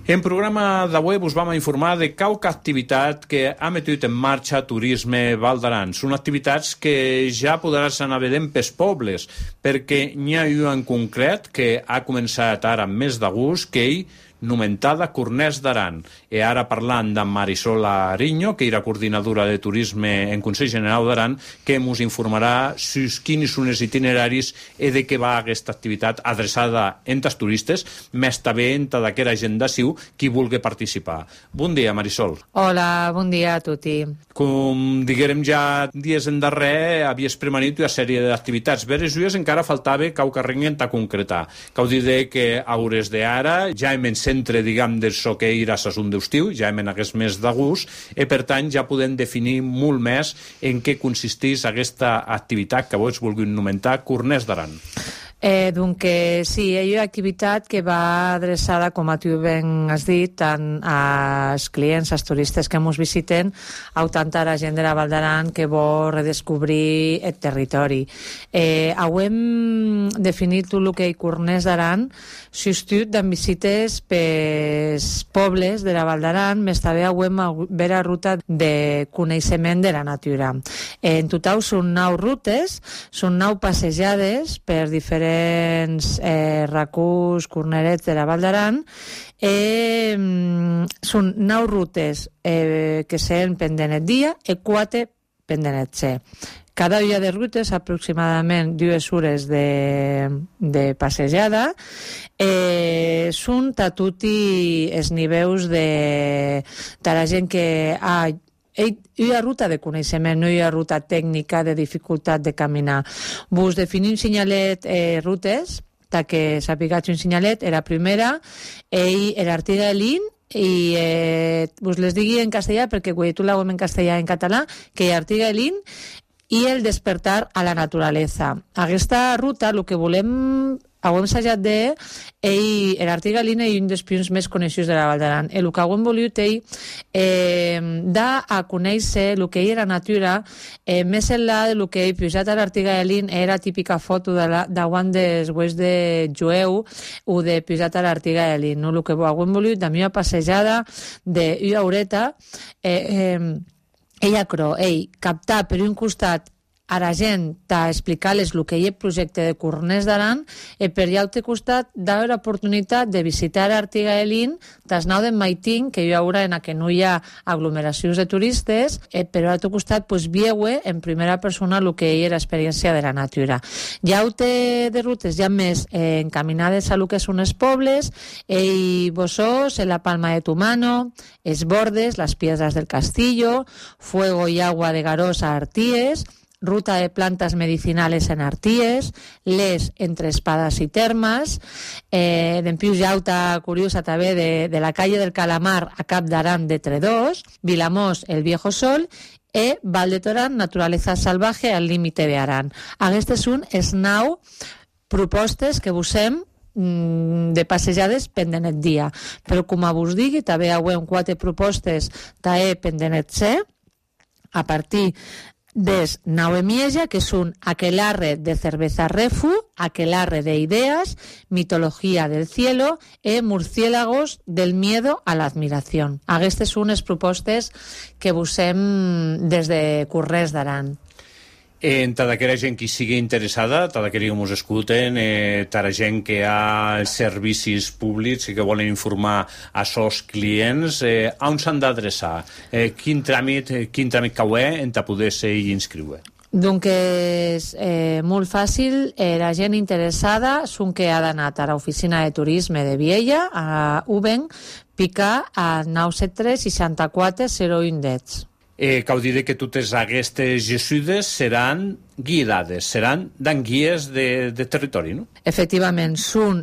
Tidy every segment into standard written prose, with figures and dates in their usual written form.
En programa d'avui us vam informar de qualque activitat que ha metut en marxa Turisme Val d'Aran. Són activitats que ja podràs anar vedent pels pobles, perquè n'hi ha una en concret que ha començat ara amb més d'agost, que ell nomentada Cornès d'Aran. I ara parlant d'en Marisol Ariño, que era coordinadora de turisme en Consell General d'Aran, que ens informarà sobre quins són els itineraris i de què va aquesta activitat adreçada als turistes, més també en d'aquesta agenda siu qui vulgui participar. Bon dia, Marisol. Hola, bon dia a tutti. Com diguérem ja dies en darrer, havies premanit una sèrie d'activitats. Veres dies encara faltava qualque regent a concretar. Cau dir que a hores d'ara ja hem en centre, diguem, del soquei a sassun d'estiu, ja hem en aquest mes d'agost, i per tant ja podem definir molt més en què consisteix aquesta activitat que vos vulguin nomentar Cornès d'Aran. Donc, sí, hi ha una activitat que va adreçada, com a tu ben has dit, tant als clients, als turistes que ens visiten, o tant a la gent de la Val d'Aran que vol redescobrir el territori. Hem definit el que és Cornès d'Aran, substitut d'en visites pels pobles de la Val d'Aran, més també hem vera ruta de coneixement de la natura. En total són 9 rutes, són 9 passejades per diferents racons, cornerets de la Val d'Aran. Són 9 rutes que seran pendent el dia i 4 pendent el ser. Cada dia de rutes, aproximadament 2 hores de passejada, són a tutti els nivells de la gent que hi ha ruta de coneixement, no hi ha ruta tècnica de dificultat de caminar. Vos definim un senyalet rutes, que sapigueu un senyalet, la primera, l'Artiga de Lin, i us les digui en castellà perquè tu la en castellà en català, que l'Artiga de Lin i el despertar a la naturalesa. Aquesta ruta, el que volem, ho hem assajat l'Artiga de Lin és un dels punts més coneguts de la Val d'Aran. El que hem volut a conèixer el que era natura, més enllà del que he pujat a l'Artiga de Lin era típica foto d'avant dels oest de jueu o de pujat a l'Artiga de Lin. El que hem volut, de una passejada d'una horeta, captar per un costat a la gent a explicar-les el que hi ha el projecte de Cornès d'Aran i per l'altre costat d'haver l'oportunitat de visitar l'Artiga de Lin des 9 de Maiting, que hi haurà en què no hi ha aglomeracions de turistes, però a l'altre costat veure en primera persona el que hi ha l'experiència de la natura. Hi ha de rutes ja més encaminades a el que són els pobles, Bossós, la Palma de Tumano, els Bordes, les Piedras del Castillo, Fuego y Agua de Garós a Arties, ruta de plantas medicinales en Arties, les entre Espadas i Termes, d'empius jauta curiosa també de la calle del Calamar a Cap d'Aran de Tredós, Vilamós, el Viejo Sol, i Val de Torán, naturaleza salvaje al límite de Aran. Aquestes són les 9 propostes que busquem de passejades pendent el dia. Però com vos digui, també hi ha 4 propostes pendent el ser, a partir des 9 Mieja, que són Aquelarre de Cerveza Refu, Aquelarre de Ideas, Mitología del Cielo y Murciélagos del Miedo a la Admiración. Aquestes són les propostes que busquem des de Cornès d'Aran. En tota aquella gent que sigui interessada, tota aquella que ens escolten, tota la gent que ha servicis públics i que volen informar a sos clients, on s'han d'adreçar? Quin tràmit cau en poder-se inscriure? Donc és molt fàcil, la gent interessada són que ha d'anar a l'oficina de turisme de Viella, a Uben, picar a 973 64 0110. Cal dir que totes aquestes gesudes seran guiades, seran dan guies de territori, no? Efectivament, són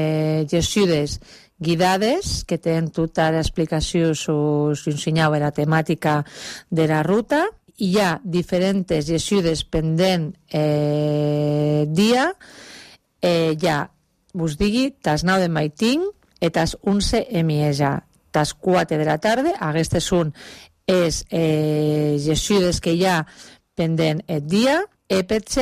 gesudes guidades que tenen tota l'explicació si ensenyau la temàtica de la ruta. Hi ha diferents gesudes pendent dia. Hi ha, vos digui, tas 9 de Maiting i tas 11 de Mieja. Tas 4 de la tarda, aquestes són gesudes que hi ha pendent el dia, i potser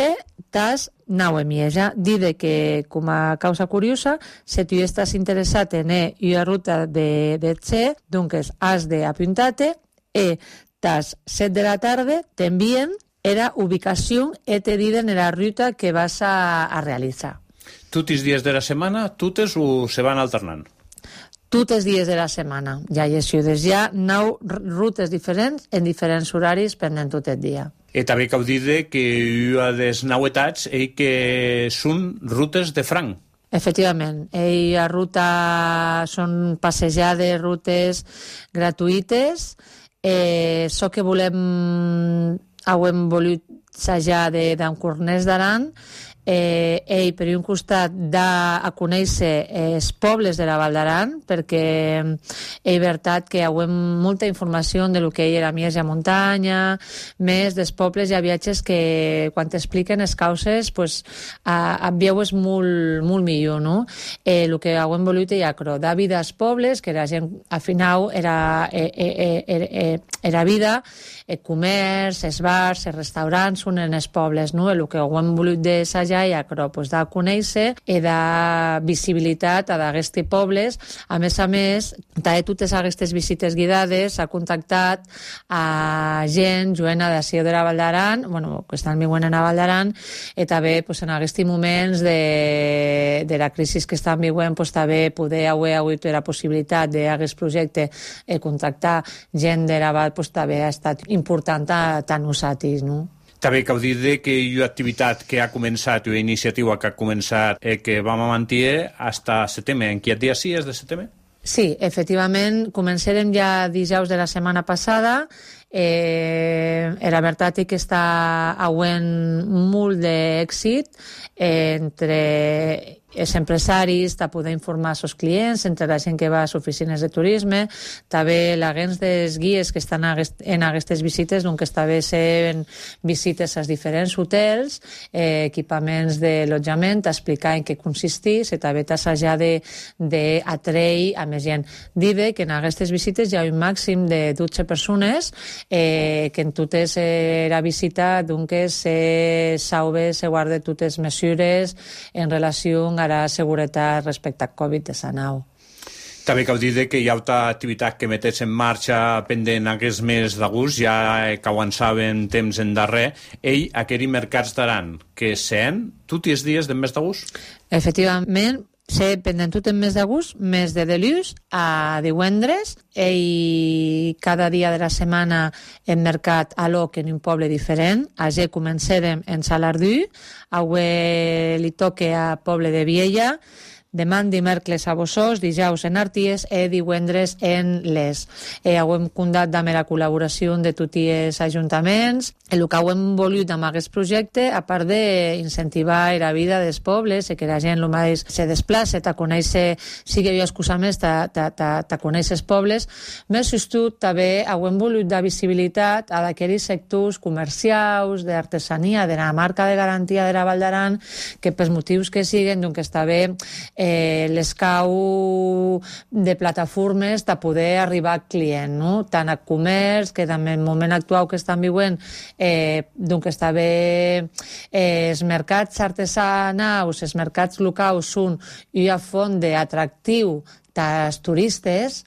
tas nau emieja. Dide que, com a causa curiosa, si tu estàs interessat en una ruta de Txe, doncs has d'apuntar-te tas 7 de la tarda t'envien la ubicació i te diden la ruta que vas a realitzar. Tots els dies de la setmana, totes o se van alternant? Tots els dies de la setmana. Ja hi ha 9 rutes diferents en diferents horaris pendent tot el dia. I també cal dir que una de les novetats és que són rutes de franc. Efectivament, la ruta són passejades, rutes gratuïtes. Això que hem volut assajar d'en Cornès d'Aran, per un costat a conèixer els pobles de la Val d'Aran, perquè és veritat que hem molta informació de lo que hi era més a muntanya, més dels pobles. Hi ha viatges que quan t'expliquen les causes et veues molt millor, no? El que hem volut és acrodar vida als pobles, que la gent al final era vida, el comerç, els bars, els restaurants són en els pobles, no? El que hem volut d'assajar i acro, de conèixer i de visibilitat a d'aquests pobles. A més, també totes aquestes visites guiades s'ha contactat a gent joana d'ací de la Val d'Aran, que estan viuen a la Val d'Aran, i també en aquests moments de la crisi que estan viuen, també poder haver hagut la possibilitat d'aquest projecte contactar gent de la Val, també ha estat important a nosaltres, no? També cal dir que hi ha una activitat que ha començat, una iniciativa que ha començat que vam mantenir fins a setembre. En quin dia sí és de setembre? Sí, efectivament, començarem ja dijous de la setmana passada. La veritat és que està havent molt d'èxit entre els empresaris, de poder informar els seus clients, entre la gent que va a les oficines de turisme, també la gent dels guies que estan en aquestes visites, doncs també sent visites als diferents hotels, equipaments d'allotjament, explicar en què consisteix, i també t'assajar d'atreure a més gent. Dir que en aquestes visites hi ha un màxim de 12 persones, que en totes la visita doncs s'haurà de guardar totes les mesures en relació a la seguretat respecte al Covid-19. També cal dir que hi ha altra activitat que metés en marxa pendent aquest mes d'agost, ja que avançaven temps en darrer, aquells mercats d'Aran, que se'n tots els dies del mes d'agost? Efectivament, pendent tot el mes d'agost, mes de dilluns a divendres, i cada dia de la setmana hem mercat a l'Oc en un poble diferent. Ayer començarem en Salardú, avui li toca a poble de Viella, demà dimecres a Bossós, dijous en Arties i divendres en Les. Hem comptat amb la col·laboració de tots els ajuntaments. El que hem volut amb aquest projecte, a part d'incentivar la vida dels pobles i que la gent el mateix se desplaça, a conèixer, sigui una excusa més, a conèixer els pobles, més just també hem volut dar visibilitat a aquells sectors comercials, d'artesania, de la marca de garantia de la Val d'Aran, que pels motius que siguen, doncs està bé l'escau de plataformes de poder arribar al client, no? Tant a comerç, que també en el moment actual que estan viuen, doncs està bé els mercats artesanals, els mercats locals són una font d'atractiu dels turistes,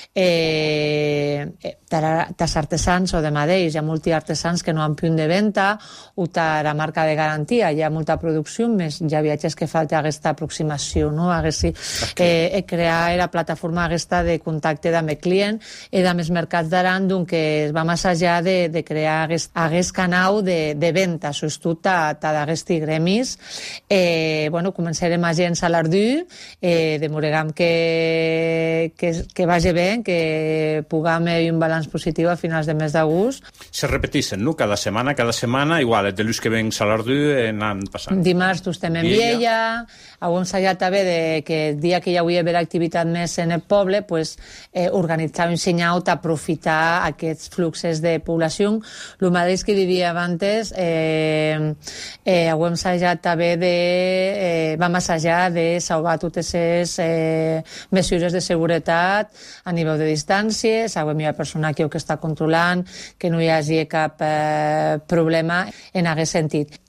dels artesans o de mateix. Hi ha molts artesans que no han punt de venda o la marca de garantia. Hi ha molta producció, més hi ha viatges que falta aquesta aproximació, no? Crear la plataforma aquesta de contacte amb el client i amb els mercats d'Aran, que va més enllà de crear aquest canal de venda, sobretot d'aquests gremis. Començarem a gent a l'Ardú, demorem que vagi bé, que puguem un balanç positiu a finals de mes d'agost. Se repeteixen, no? Cada setmana, igual, el dilluns que ven Salardú anant passant. Dimarts estem en Viella, hem ensayat també que el dia que hi hauria d'haver activitat més en el poble, organitzar un senyal d'aprofitar aquests fluxos de població. El mateix que diria abans, hem ensayat també vam assajar de salvar totes les mesures de seguretat a nivell de distàncies, hi ha persona que està controlant, que no hi hagi cap problema en aquest sentit.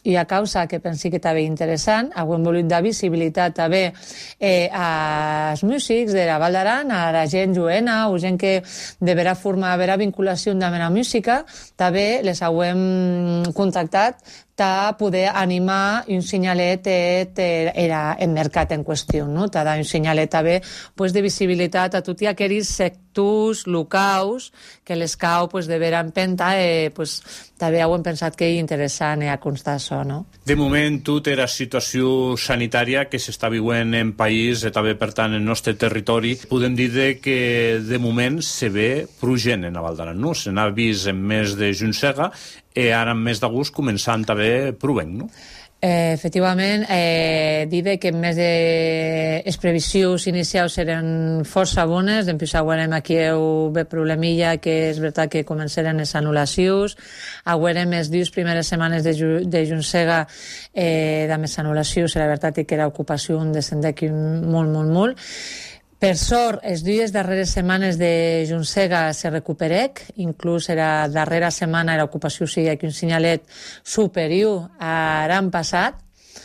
i a causa que pensi que també interessant, hem volut dar visibilitat també als músics de la Val d'Aran, a la gent joena o gent que deberà formar, haverà vinculació amb la música, també les hem contactat ta poder animar un senyalet era el mercat en qüestió, no? Ta dar un senyalet també de visibilitat a tots aquells sectors locals que les cau de vera empenta, també hem pensat que és interessant a constar això, no? De moment, tota la situació sanitària que s'està vivint en país i també, per tant, en el nostre territori, podem dir que de moment se ve progent en la Val d'Aran, no? Se n'ha vist en mes de Juntsega i ara en mes d'agost començant també provent, no? Efectivament, dir que en mes de les previsions inicials eren força bones, després veurem aquí ve problemilla, que és veritat que començaran les anul·lacions, veurem les 2 primeres setmanes de Juntsega de més anul·lacions, la veritat que era ocupació descendent molt. Per sort, les 2 darreres setmanes de Juntsega se recuperec, inclús la darrera setmana l'ocupació sigui aquí un senyalet superior a l'any passat.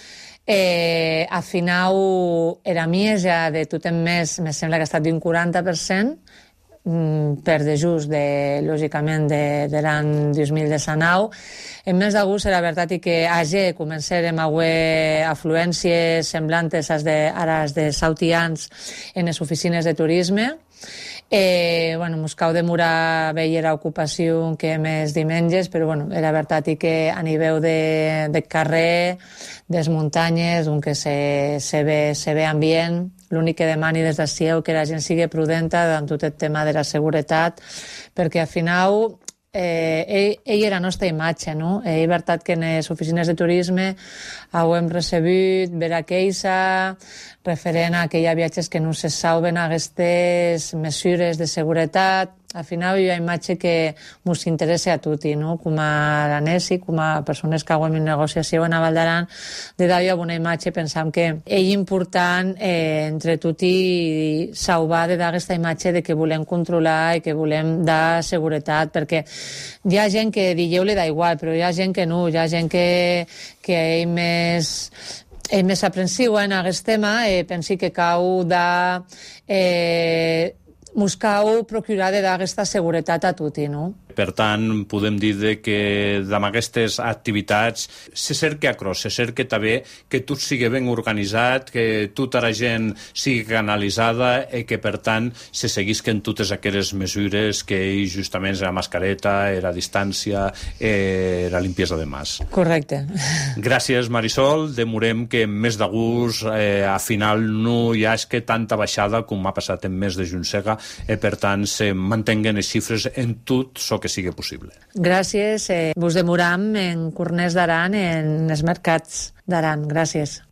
A final, era mieja de tot en mes, me sembla que ha estat d'un 40%, per de just, lògicament, de l'any 2019. En mes d'agost, la veritat que ayer començarem a haver afluències semblantes a les de sautians en les oficines de turisme. Mos cau demorar veure l'ocupació que més diumenges, però la veritat que a nivell de carrer, des muntanyes, on que se ve ambient, l'únic que demani des d'ací és que la gent sigui prudenta en tot el tema de la seguretat, perquè al final ell era la nostra imatge, no? És veritat que en les oficines de turisme hem recebut vera queixa referent a que hi ha viatges que no se saben aquestes mesures de seguretat. Al final hi ha una imatge que ens interessa a tutti, no? Com a l'anesi, com a persones que hem en negociació en la Val d'Aran, de d'ahir una imatge pensam que és important entre tutti salvar d'aquesta imatge de que volem controlar i que volem dar seguretat, perquè hi ha gent que dieu-li da igual, però hi ha gent que no, hi ha gent que és més aprensiu en aquest tema, pensi que cau mos cau procurar de dar aquesta seguretat a tutti, no? Per tant, podem dir que amb aquestes activitats se cerca across, se cerca també que tot sigui ben organitzat, que tota la gent sigui canalitzada i que, per tant, se seguisquen totes aquelles mesures que justament la mascareta, la distància, la limpiesa de mans. Correcte. Gràcies, Marisol. Demorem que en mes d'agost a final no hi hagi tanta baixada com ha passat en mes de Juntsega i, per tant, se mantenguen les xifres en tot que sigui possible. Gràcies. Vos demoram en Cornès d'Aran, en els mercats d'Aran. Gràcies.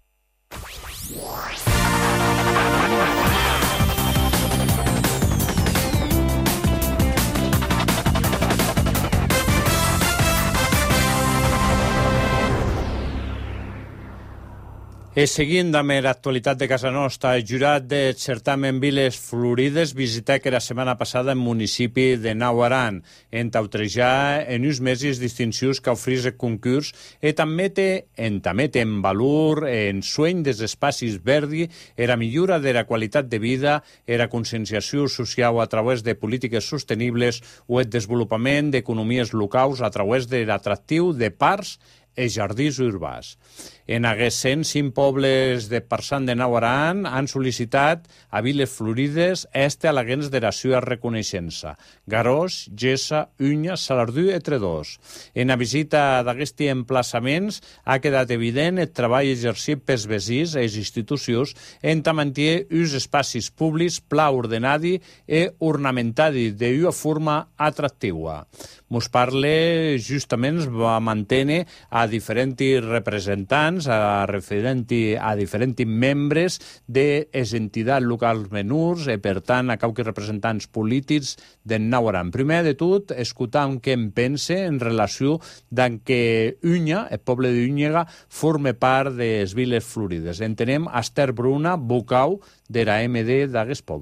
Seguint amb l'actualitat de casa nostra, el jurat del certamen Viles Florides visità que la setmana passada en municipi de Nau Aran, en tautrejar en uns mesos distincions que ofrís el concurs i també té en valor en sueny dels espacis verdi, la millora de la qualitat de vida, la conscienciació social a través de polítiques sostenibles o el desenvolupament d'economies locals a través de l'atractiu de parcs i jardins urbans. En aquests 105 pobles de Parsant de Nau Aran han sol·licitat a Viles Florides alaguens de la seva reconeixença. Garòs, Gessa, Unya, Salardú, entre dos. En la visita d'aquests emplaçaments ha quedat evident el treball exercit pels vecins i les institucions en mantenir uns espacis públics pla ordenadi i ornamentadi d'una forma atractiva. Mos parla justament, va mantenir a diferents representants, a diferents membres de les entitats locals menors i, per tant, a qualques representants polítics de Nau Aran. Primer de tot, escoltar què en pense en relació amb que Unya, el poble d'Úñega, forma part de les Viles Florides. Entenem Esther Bruna, vocal de la MD d'aquest poble.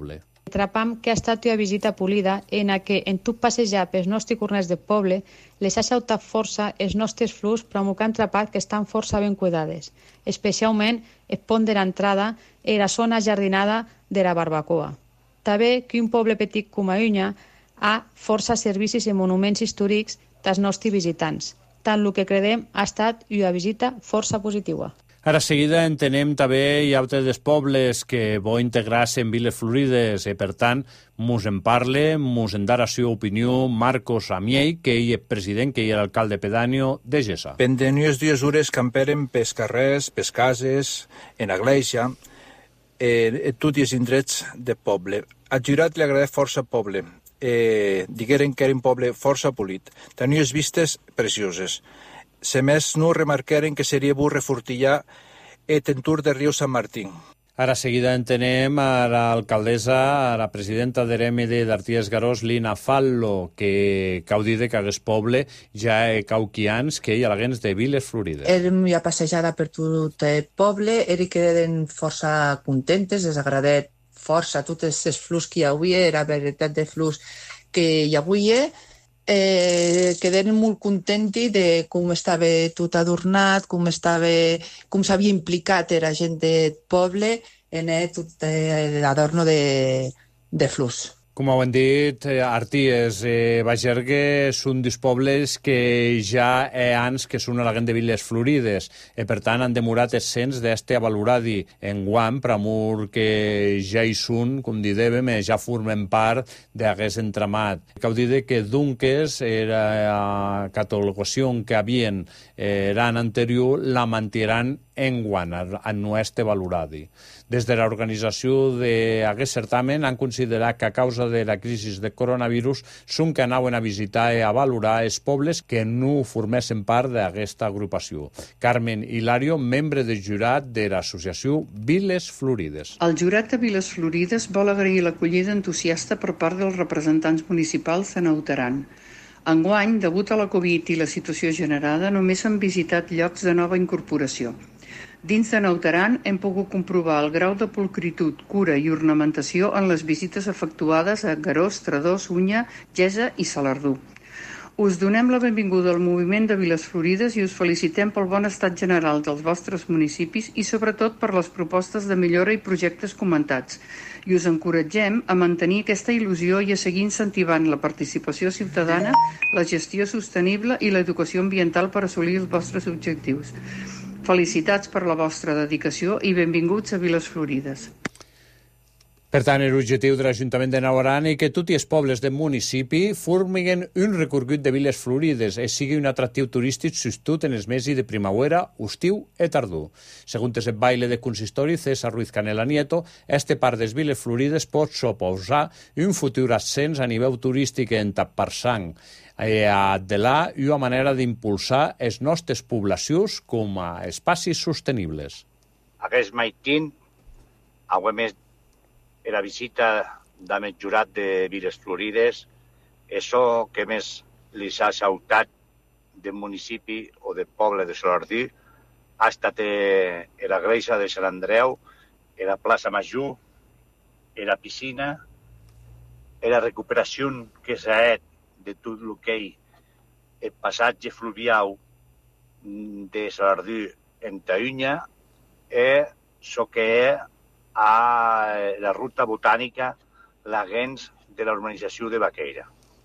Trapam que ha estat una visita polida en la que en tot passejar pels nostres corners de poble les ha saltat força els nostres flux provocant trapat que estan força ben cuidades, especialment el pont de l'entrada i la zona jardinada de la barbacoa. També que un poble petit com a Unya ha força servicis i monuments històrics dels nostres visitants. Tant el que credem ha estat una visita força positiva. Ara seguida entenem també hi ha altres pobles que vol integrar-se en Viles Florides i per tant mos en parle, mos en dar la seva opinió Marcos Amiell, que ell és president, que ell és alcalde pedáneo de Gessa. Pendenios dies ures camperen pels carrers, pels cases, en la gleixa, tots els indrets de poble. A Jurat li agrada força poble. Digueren que era un poble força polit. Tenia vistes precioses. Se més no remarqueren que seria bo refortillar el tentur de Riu Sant Martín. Ara seguida entenem a l'alcaldessa, a la presidenta d'EREMD d'Arties Garós, Lina Fallo, que cau dir que aquest poble ja cauquians que hi ha gens de Viles Florides. Érem ja passejada per tot el poble, queden força contentes, les agradet força totes les flors que hi havia, era veritat de flors que hi havia, quedaren molt contenti de com estava tot adornat, com s'havia implicat la gent del poble en tot l'adorno de flors. Com ho han dit, Arties, Bagergue són dos pobles que ja anys que són a la gent de Viles Florides i per tant han demorat escents d'este avaloradi en guam per amor que ja hi són, com dèiem, ja formen part d'aquest entramat. Cal dir que Dunques, la catalogació que havien l'any anterior, la mantindran en guam, en este valoradi. Des de l'organització d'aquest certamen han considerat que a causa de la crisi de coronavirus són que anaven a visitar i a valorar els pobles que no formessin part d'aquesta agrupació. Carmen Hilario, membre del jurat de l'associació Viles Florides. El jurat de Viles Florides vol agrair l'acollida entusiasta per part dels representants municipals de Nautaran. Enguany, degut a la Covid i la situació generada, només han visitat llocs de nova incorporació. Dins de Nautaran hem pogut comprovar el grau de pulcritud, cura i ornamentació en les visites efectuades a Garós, Tredòs, Unya, Gessa i Salardú. Us donem la benvinguda al moviment de Viles Florides i us felicitem pel bon estat general dels vostres municipis i sobretot per les propostes de millora i projectes comentats. I us encoratgem a mantenir aquesta il·lusió i a seguir incentivant la participació ciutadana, la gestió sostenible i l'educació ambiental per assolir els vostres objectius. Felicitats per la vostra dedicació i benvinguts a Viles Florides. Per tant, l'objectiu de l'Ajuntament de Nautaran és que tots els pobles del municipi formiguen un recorregut de Viles Florides i sigui un atractiu turístic sobretot en els mesos de primavera, estiu i tardor. Segons el baile de consistori César Ruiz Canela Nieto, este parc de Viles Florides pot suposar un futur ascens a nivell turístic en Taparsang, de la una manera d'impulsar les nostres poblacions com a espais sostenibles. Aquest maitín, avui la visita del jurat de Viles Florides, això que més li ha saltat del municipi o del poble de Salardú ha estat la Gleixa de Sant Andreu, la plaça Major, la piscina, la recuperació que s'ha fet de tot el que el passatge fluvial de Salardú en Unya i el que és la ruta botànica, la gens de la urbanització de Baqueira.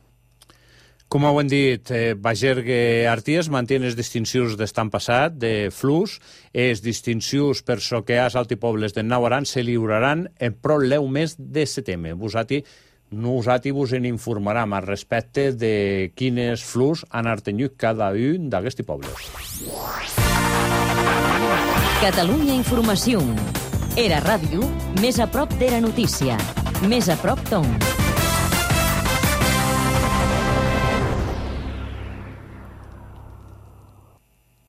Com ho han dit, Bagergue Arties manté les distincions d'estan passat, de flux, les distincions per so que als altipobles de Nautaran se lliuraran en prou mes de setembre. Nosaltres vos en informarem al respecte de quines flux han artenyut cada un d'aquests pobles. Catalunya Informació. Era ràdio més a prop de la notícia. Més a prop d'on?